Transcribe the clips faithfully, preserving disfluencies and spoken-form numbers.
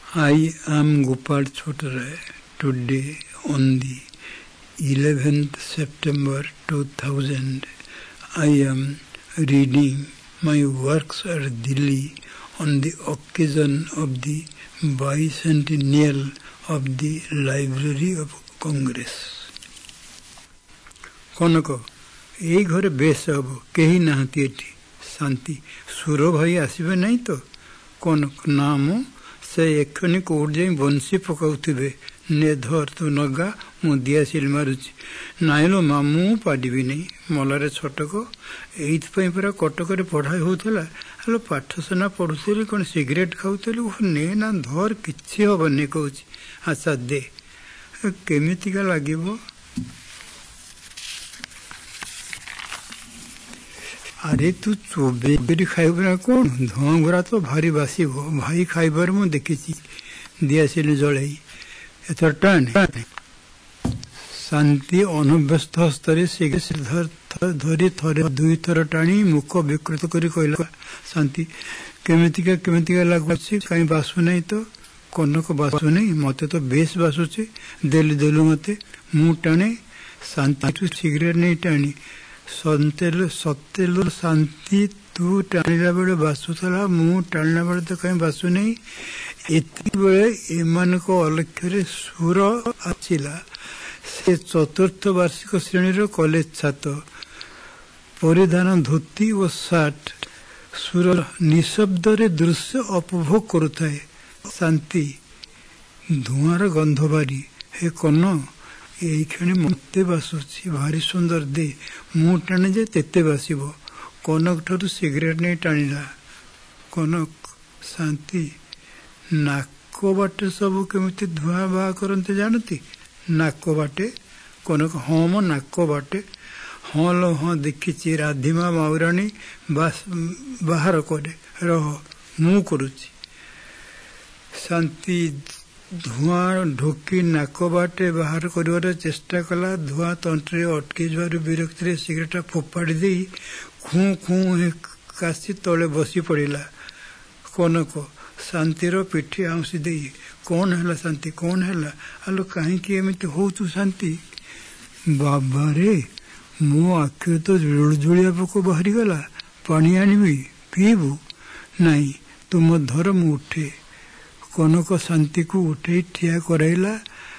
I am Gopal Chotaray. Today on the eleventh September two thousand, I am reading my works at Delhi on the occasion of the bicentennial of the Library of Congress. कनक ए घरे base हम कहीं नहाती एठी शांति सुर भाई आसबे नहीं तो कनक नाम से एखनी कोड जाई बंसी पकाउथिबे ने धर तू नगा मु दियासिल मारुची नाइलो मामू पाडिबी नहीं मलारे छटक एइथ पई पूरा कटकरे पढ़ाई होतला हलो पाठसना पढुथिले कोन सिगरेट खाउथिले ने ना धर किछि होबनी कहूची अच्छा दे केमितिका लागिबो अरे तू चोबेरी खाइब ना कौन धुआं गुरा तो भारी बासिब भाई खाइबार मु देखी दियासिल जलाई एथर टाण शांति अनभ्यस्त हस्तरे सिगरेट धरी थरे दुई थर टाणी मुख विकृत करी कहला शांति केमितिका केमितिका लागुछि काई बासु नहीं तो कनक बासु नहीं मते तो बेस बासुछि देलु देलु मते मु टाणे शांति तू सिगरेट नहीं टाणी सतेलु सतेलु शांति तू टाणिला बेले बासुला मु टाणिला बेले तो कहीं बासु नहीं एति बेले एमान को अलक्ष्य सुर आसिला से चतुर्थ वार्षिक श्रेणी कॉलेज छात्र परिधान धोती और सार्ट सुर निशब्द रे दृश्य उपभोग करुथाए शांति धुआर गंध बारी हे कन यही क्षण मत बासुची भारी सुंदर दे मु टाणे जे तेते बासिब कनक ठारू सिगरेट नहीं टाणिला कनक शांति नाक बाटे सब केमिति धुआं बाहा करते जानती नाक बाटे कनक हाँ मो नाक बाटे हाँ लो हाँ देखी राधिमा माउराणी बाहर करे रह मु करुची शांति धुआं ढोकी नाक बाटे बाहर कर चेष्टा कला धुआं तंत्रे अटकी जबार विरक्ति सिगरेट फोपाड़ी दे खू खू काशी तले बसी पड़ा कनक शांतिर पिठी आउसी दे कौन है शांति कौन है आलो कहीं एमती हो शांति बाबा रे मो आखिर तो जुड़जुड़िया पोक बाहरी गला पानी आनबी पीबू नाई तुम धर मु उठे कनक शांति को उठे ठिया कराइला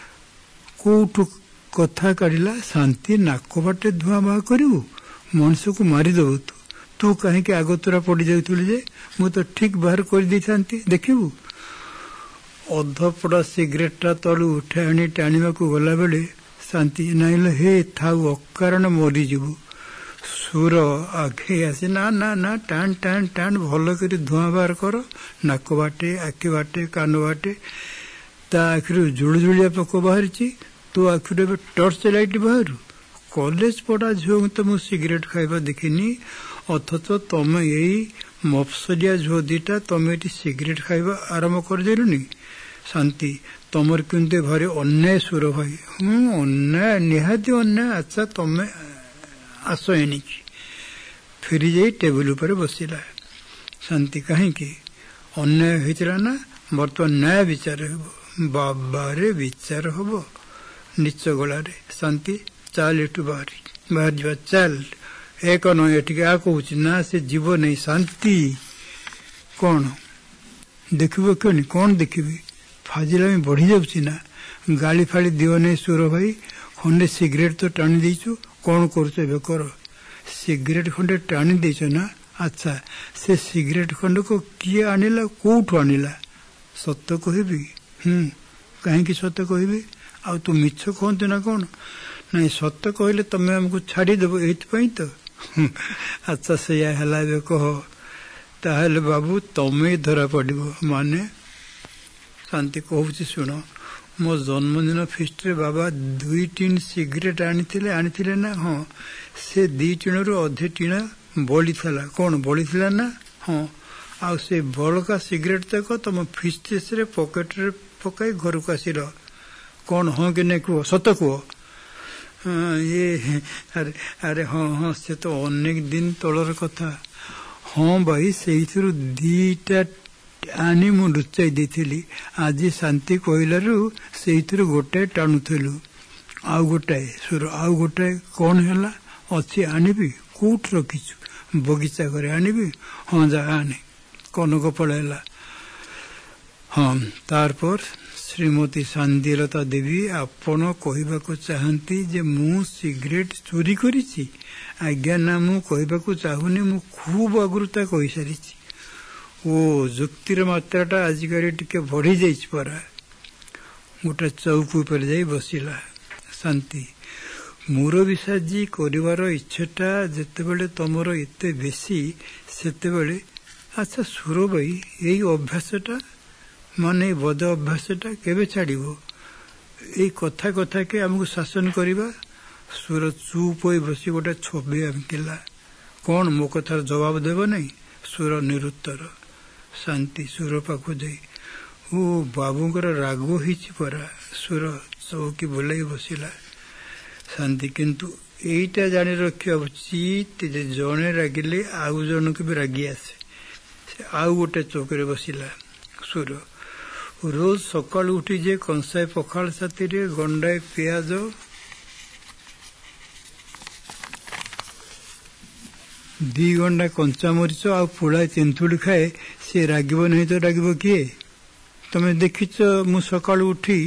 कोटू कथा काढ़ला शांति नाक बाटे धुआं बाहा करू मनुष्य को मारिदेबू तू तू कहीं आगतुरा पड़ जाऊल जे मु तो ठीक बाहर कर दी थांती देखिबू अधपड़ा सिगरेटा तलू उठे आनी टाणिबा को गला बेले शांति नाइल हे थाऊ अकारण मरीजु सुर आगे आसे ना ना ना टाण टाण टाण भल कर धुआं बाहर कर नाक बाटे आखि बाटे कान बाटे ता आखिर जुड़जुड़िया पोक बाहरी तू आखिर टर्च लाइट बाहर कॉलेज पढ़ा झील तो मुझ सिगरेट खाइबा देखनी अथच तुम यही मफसलिया झील दीटा तुम ये सिगरेट खाइबा आरंभ करदेलुनी शांति तुमर किंतु भारी अन्याय सुर भाई हूँ अन्याय निहाती अन्याय अच्छा तुम आस एणिकी फेरी जाई टेबल उपर बसिला शांति कहीं अन्याय होता ना बर्तमान न्याय विचार हम बाबा रे विचार हम नीच गला शांति चाल एटू बाहरी बाहर जा चल एक न एटिके आ कहूँ ना से जीव नहीं शांति कौन देखिब क्यों कौन देखी फाजिला में बढ़ी जाऊँ ना गाली फाड़ी दिव नहीं सुर भाई खंडे सिगरेट तो टाणी देचु कौन कर कर सिगरेट खंडे टाणी देच ना अच्छा से सिगरेट खंड को किए आनिला कोठू आनिला सत्य कहबी हम्म कहीं सत्य कहबी आ तू मिछ कहते ना कौन नहीं सत्य कहले तमें हमको छाड़देव ये तो अच्छा से है कह ताहले बाबू तमें धरा पड़ माने शांति कहूँ शुण मो जन्मदिन फिस्ट रे बाबा दुई टीन सिगरेट आनी आनी ना हाँ से दी टीण रु अधे टीण बड़ी थला कौन बड़ी थला ना हाँ आ से बड़का सिगरेट तक तुम फिस्टेस रे पॉकेट रे पकाई घर को आसिल कौन हाँ कि नहीं कह सत कह ये अरे अरे हाँ हाँ से तो अनेक दिन तलर कथा हाँ भाई से दीटा ଆଣି ମୁଁ ଲୁଚାଇ ଦେଇଥିଲି। ଆଜି ଶାନ୍ତି କହିଲାରୁ ସେଇଥିରୁ ଗୋଟାଏ ଟାଣୁଥିଲୁ। ଆଉ ଗୋଟାଏ ସୁର ଆଉ ଗୋଟାଏ କଣ ହେଲା? ଅଛି ଆଣିବି? କୋଉଠି ରଖିଛୁ? ବଗିଚା ଘରେ ଆଣିବି? ହଁ ଯା ଆଣେ। କନକ ପଳାଇଲା। ହଁ ତାରপର ଶ୍ରୀମତୀ ଶାନ୍ତିଲତା ଦେବୀ, ଆପଣ କହିବାକୁ ଚାହାନ୍ତି ଯେ ମୁଁ ସିଗାରେଟ ଚୋରି କରିଛି? ଆଜ୍ଞା ନା, ମୁଁ କହିବାକୁ ଚାହୁଁନି, ମୁଁ ଖୁବ୍ ଆଗରୁ ତା କହିସାରିଛି। ଓ ଯୁକ୍ତିର ମାତ୍ରାଟା ଆଜିକାଲି ଟିକେ ବଢି ଯାଇଛି ପରା। ଗୋଟେ ଚୌକି ଉପରେ ଯାଇ ବସିଲା। ଶାନ୍ତି, ମୁରବିସାଜି କରିବାର ଇଚ୍ଛାଟା ଯେତେବେଳେ ତମର ଏତେ ବେଶୀ ସେତେବେଳେ, ଆଚ୍ଛା ସୁରବାଇ, ଏଇ ଅଭ୍ୟାସଟା ମାନେ ବଦ ଅଭ୍ୟାସଟା କେବେ ଛାଡ଼ିବ? ଏଇ କଥା କଥାକେ ଆମକୁ ଶାସନ କରିବା? ସୁର ଚୁପ୍ ହୋଇ ବସି ଗୋଟେ ଛବି ଆଙ୍କିଲା। କଣ ମୋ କଥାର ଜବାବ ଦେବ ନାହିଁ? ସୁର ନିରୁତ୍ତର। ଶାନ୍ତି ସୁର ପାଖକୁ ଯାଇ, ଓ ବାବୁଙ୍କର ରାଗ ହେଇଛି ପରା। ସୁର ଚୌକି ବୁଲାଇ ବସିଲା। ଶାନ୍ତି, କିନ୍ତୁ ଏଇଟା ଜାଣି ରଖିବା ଉଚିତ ଯେ ଜଣେ ରାଗିଲେ ଆଉ ଜଣକୁ ବି ରାଗି ଆସେ। ସେ ଆଉ ଗୋଟେ ଚୌକିରେ ବସିଲା। ସୁର, ରୋଜ ସକାଳୁ ଉଠି ଯେ କଂସାଏ ପଖାଳ ସାଥିରେ ଗଣ୍ଡାଏ ପିଆଜ ଦି ଗଣ୍ଡା କଞ୍ଚାମରିଚ ଆଉ ପୁଳାଏ ତେନ୍ତୁଳି ଖାଏ, ସେ ରାଗିବ ନାହିଁ ତ ରାଗିବ କିଏ? ତମେ ଦେଖିଛ ମୁଁ ସକାଳୁ ଉଠି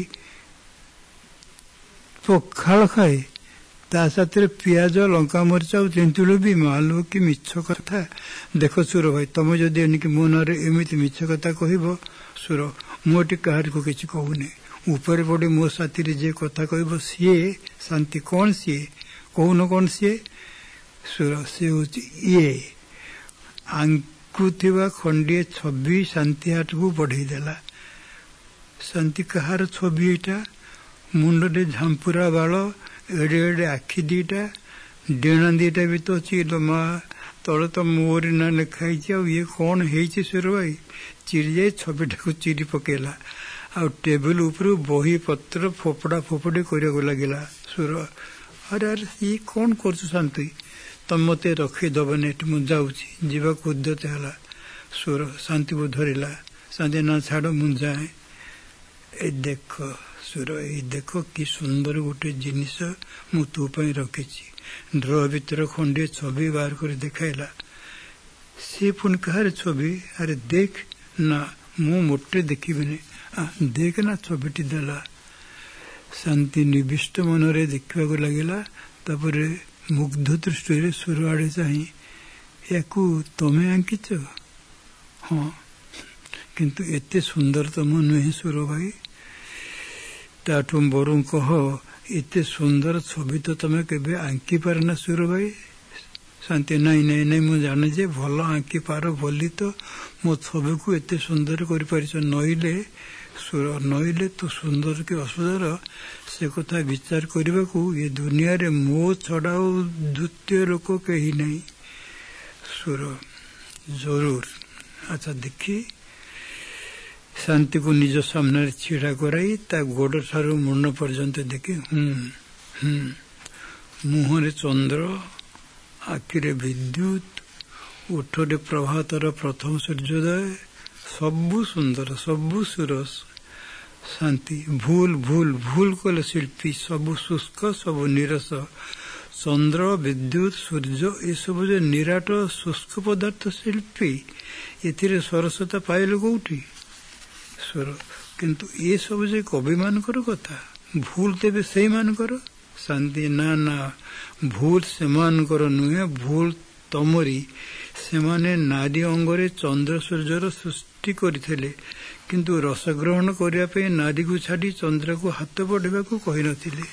ପଖାଳ ଖାଏ, ତା ସାଥିରେ ପିଆଜ, ଲଙ୍କାମରିଚ ଆଉ ତେନ୍ତୁଳି ବି? ମାଲୁ କି ମିଛ କଥା। ଦେଖ ସୁର ଭାଇ, ତମେ ଯଦି ଏଣିକି ମୋ ନାଁରେ ଏମିତି ମିଛ କଥା କହିବ। ସୁର, ମୁଁ ଏଠି କାହାରିକୁ କିଛି କହୁନି। ଉପରେ ପଡ଼ି ମୋ ସାଥିରେ ଯିଏ କଥା କହିବ ସିଏ। ଶାନ୍ତି, କଣ ସିଏ? କହୁନ କଣ ସିଏ? ସୁର, ସେ ହଉଛି ଇଏ। ଆଙ୍କୁଥିବା ଖଣ୍ଡିଏ ଛବି ଶାନ୍ତି ହାତକୁ ବଢେଇ ଦେଲା। ଶାନ୍ତି, କାହାର ଛବି ଏଇଟା? ମୁଣ୍ଡରେ ଝାମ୍ପୁରା ବାଳ, ଏଡେ ଏଡେ ଆଖି ଦିଟା, ଡେଣା ଦିଟା ବି ତ ଅଛି। ମା, ତଳେ ତ ମୋରି ନାଁ ଲେଖା ହେଇଛି। ଆଉ ଇଏ କଣ ହେଇଛି? ସୁର ଭାଇ ଚିରି ଯାଇ ଛବିଟାକୁ ଚିରି ପକେଇଲା। ଆଉ ଟେବୁଲ ଉପରୁ ବହି ପତ୍ର ଫୋପଡ଼ା ଫୋପଡ଼ି କରିବାକୁ ଲାଗିଲା। ସୁର, ଆରେ ଆରେ ଇଏ କଣ କରୁଛୁ ଶାନ୍ତି? ତମେ ମତେ ରଖିଦବନି ଏଠି, ମୁଁ ଯାଉଛି। ଯିବାକୁ ଉଦ୍ୟତ ହେଲା। ସୁର ଶାନ୍ତିକୁ ଧରିଲା। ଶାନ୍ତି, ନା ଛାଡ଼, ମୁଁ ଯାଏ। ଏଇ ଦେଖ ସୁର, ଏଇ ଦେଖ କି ସୁନ୍ଦର ଗୋଟେ ଜିନିଷ ମୁଁ ତୋ ପାଇଁ ରଖିଛି। ଡ୍ର ଭିତରେ ଖଣ୍ଡିଏ ଛବି ବାହାର କରି ଦେଖାଇଲା। ସେ ପୁଣି କାହାର ଛବି? ଆରେ ଦେଖ ନା। ମୁଁ ମୋଟେ ଦେଖିବିନି। ଦେଖ ନା, ଛବିଟି ଦେଲା। ଶାନ୍ତି ନିବିଷ୍ଟ ମନରେ ଦେଖିବାକୁ ଲାଗିଲା। ତାପରେ ମୁଗ୍ଧ ଦୃଷ୍ଟିରେ ସୁର ଆଡ଼େ ଚାହିଁ, ୟାକୁ ତମେ ଆଙ୍କିଛ? ହଁ, କିନ୍ତୁ ଏତେ ସୁନ୍ଦର ତମ ନୁହେଁ ସୁର ଭାଇ। ତାଠୁ ବରଂ କହ, ଏତେ ସୁନ୍ଦର ଛବି ତ ତମେ କେବେ ଆଙ୍କି ପାରନା ସୁର ଭାଇ। ଶାନ୍ତି, ନାଇଁ ନାଇଁ ନାଇଁ, ମୁଁ ଜାଣେ ଯେ ଭଲ ଆଙ୍କି ପାର ବୋଲି ତ ମୋ ଛବିକୁ ଏତେ ସୁନ୍ଦର କରିପାରିଛ। ନଇଲେ ସୁର, ନଇଲେ ତ ସୁନ୍ଦର କି ଅସୁନ୍ଦର ସେ କଥା ବିଚାର କରିବାକୁ ଏ ଦୁନିଆରେ ମୋ ଛଡ଼ା ଆଉ ଦ୍ୱିତୀୟ ଲୋକ କେହି ନାହିଁ। ସୁର, ଜରୁର। ଆଚ୍ଛା ଦେଖି। ଶାନ୍ତିକୁ ନିଜ ସାମ୍ନାରେ ଛିଡ଼ା କରାଇ ତା ଗୋଡ଼ ଠାରୁ ମୁଣ୍ଡ ପର୍ଯ୍ୟନ୍ତ ଦେଖି, ହୁଁ ହୁଁ ମୁହଁରେ ଚନ୍ଦ୍ର, ଆଖିରେ ବିଦ୍ୟୁତ, ଓଠରେ ପ୍ରଭାତର ପ୍ରଥମ ସୂର୍ଯ୍ୟୋଦୟ, ସବୁ ସୁନ୍ଦର, ସବୁ ସୁରସ। ଶାନ୍ତି, ଭୁଲ ଭୁଲ ଭୁଲ କଲେ ଶିଳ୍ପୀ। ସବୁ ଶୁଷ୍କ, ସବୁ ନିରସ। ଚନ୍ଦ୍ର, ବିଦ୍ୟୁତ, ସୂର୍ଯ୍ୟ ଏସବୁ ଯେ ନିରାଟ ଶୁଷ୍କ ପଦାର୍ଥ ଶିଳ୍ପୀ, ଏଥିରେ ସରସତା ପାଇଲ କୋଉଠି? ସୁର, କିନ୍ତୁ ଏସବୁ ଯେ କବିମାନଙ୍କର କଥା। ଭୁଲ ତେବେ ସେଇମାନଙ୍କର? ଶାନ୍ତି, ନା ନା, ଭୁଲ ସେମାନଙ୍କର ନୁହେଁ, ଭୁଲ ତମରି। ସେମାନେ ନାରୀ ଅଙ୍ଗରେ ଚନ୍ଦ୍ର ସୂର୍ଯ୍ୟର ସୃଷ୍ଟି କରିଥିଲେ, କିନ୍ତୁ ରସଗ୍ରହଣ କରିବା ପାଇଁ ନାରୀକୁ ଛାଡ଼ି ଚନ୍ଦ୍ରକୁ ହାତ ବଢ଼ାଇବାକୁ କହିନଥିଲେ।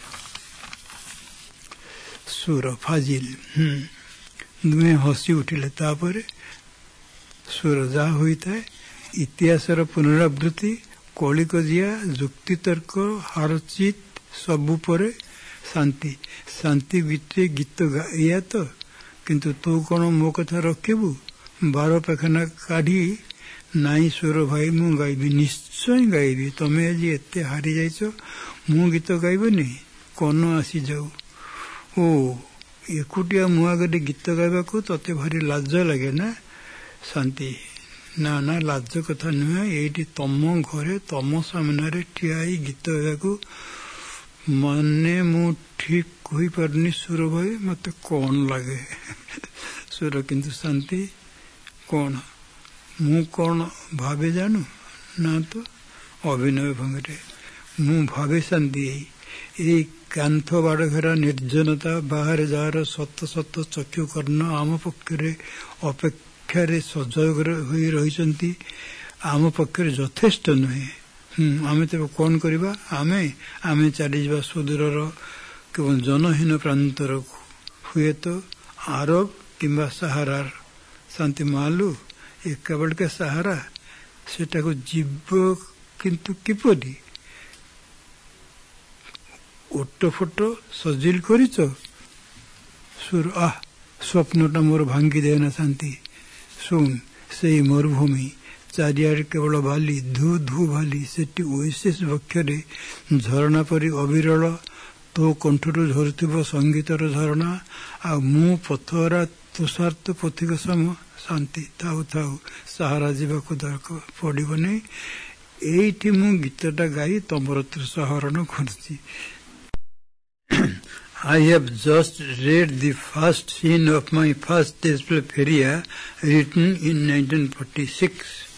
ସୁର, ଫାଜିଲ। ହୁଁ। ଦୁହେଁ ହସି ଉଠିଲେ। ତାପରେ ସୁର, ଯାହା ହୋଇଥାଏ ଇତିହାସର ପୁନରାବୃତ୍ତି, କଳିକଜିଆ, ଯୁକ୍ତିତର୍କ, ହାରଚିତ ସବୁ ପରେ। ଶାନ୍ତି, ଶାନ୍ତି ଭିତରେ ଗୀତ ଗା, ଏଇଆ ତ? କିନ୍ତୁ ତୁ କଣ ମୋ କଥା ରଖିବୁ? ବାର ପାଖାନା କାଢି, ନାଇଁ ସୁର ଭାଇ, ମୁଁ ଗାଇବି, ନିଶ୍ଚୟ ଗାଇବି। ତମେ ଆଜି ଏତେ ହାରି ଯାଇଛ, ମୁଁ ଗୀତ ଗାଇବିନି? କନ ଆସିଯାଉ। ଓ, ଏକୁଟିଆ ମୋ ଆଗରେ ଗୀତ ଗାଇବାକୁ ତତେ ଭାରି ଲାଜ ଲାଗେ ନା? ଶାନ୍ତି, ନା ନା ଲାଜ କଥା ନୁହେଁ, ଏଇଠି ତମ ଘରେ ତମ ସାମ୍ନାରେ ଠିଆ ହେଇ ଗୀତ ଗାଇବାକୁ ମାନେ ମୁଁ ଠିକ କହିପାରୁନି ସୁର ଭାଇ, ମତେ କଣ ଲାଗେ ସୁର କିନ୍ତୁ ଶାନ୍ତି କଣ ମୁଁ କଣ ଭାବେ ଜାଣୁ ନା ତ ଅଭିନୟ ଭଙ୍ଗୀରେ ମୁଁ ଭାବେ ଶାନ୍ତି ଏଇ କାନ୍ଥ ବାଡ଼ଘେରା ନିର୍ଜନତା ବାହାରେ ଯାହାର ଶତ ଶତ ଚକ୍ଷୁ କର୍ଣ୍ଣ ଆମ ପକ୍ଷରେ ଅପେକ୍ଷାରେ ସଜଗ ହୋଇ ରହିଛନ୍ତି ଆମ ପକ୍ଷରେ ଯଥେଷ୍ଟ ନୁହେଁ। ହୁଁ ଆମେ ତେବେ କଣ କରିବା? ଆମେ ଆମେ ଚାଲିଯିବା ସୁଦୂରର କେବଳ ଜନହୀନ ପ୍ରାନ୍ତରକୁ, ହୁଏତ ଆରବ କିମ୍ବା ସାହାରାର। ଶାନ୍ତି ମାଲୁ ଏକାବେଳକେ ସାହାରା, ସେଟାକୁ ଯିବ କିନ୍ତୁ କିପରି? ଓଟ ଫୋଟ ସଜିଲ କରିଛ ସୁର, ଆହ ସ୍ୱପ୍ନଟା ମୋର ଭାଙ୍ଗିଦେ ନା ଶାନ୍ତି। ଶୁଣ ସେଇ ମରୁଭୂମି ଚାରିଆଡ଼େ କେବଳ ବାଲି, ଧୁ ଧୁ ବାଲି, ସେଠି ଓଏସିସ୍ ବକ୍ଷରେ ଝରଣା ପରି ଅବିରଳ ତୋ କଣ୍ଠରୁ ଝରୁଥିବ ସଙ୍ଗୀତର ଝରଣା, ଆଉ ମୁଁ ପଥରା ତୁଷାର୍ତ ପଥିକ ସମ। ଶାନ୍ତି ଥାଉ ଥାଉ, ସାହାରା ଯିବାକୁ ଦରକାର ପଡ଼ିବନି, ଏଇଠି ମୁଁ ଗୀତଟା ଗାଇ ତମର ତୃଷା ହରଣ କରୁଛି। I have just read the first scene of my first Desh Pal Feriya, written in nineteen forty-six.